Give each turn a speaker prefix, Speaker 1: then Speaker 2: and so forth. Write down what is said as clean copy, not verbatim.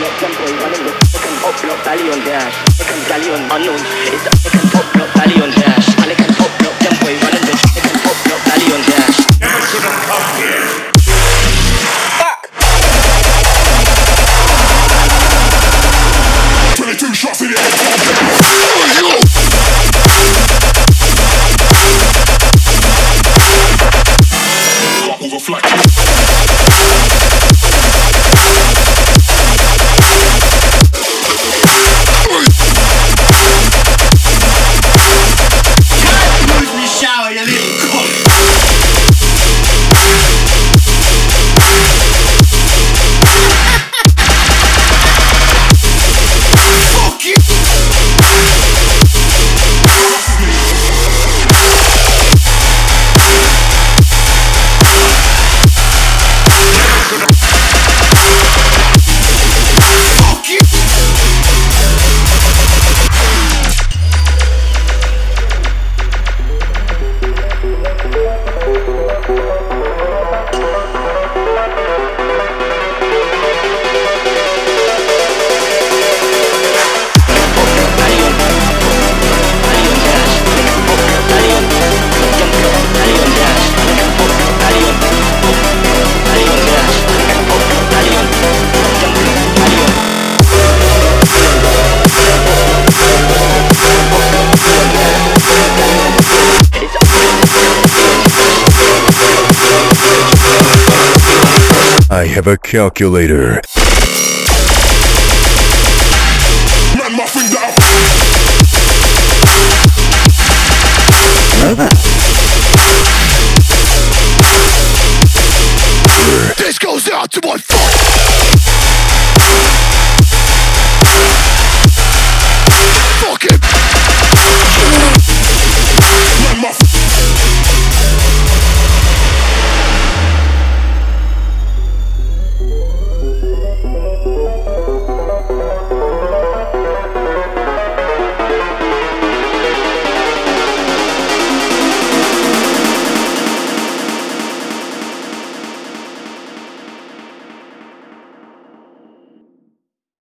Speaker 1: upload tempo y running with second upload stallion dash. Second stallion unknown. It's a second upload stallion dash. I can upload tempo y running with second upload stallion dash.
Speaker 2: Never should have come here.
Speaker 1: Fuck!
Speaker 2: 22 shots in the head. Overflight.
Speaker 3: Shower, you little cunt. Fuck you.
Speaker 4: I have a calculator.
Speaker 2: Man, my finger up. This goes out to my fuck.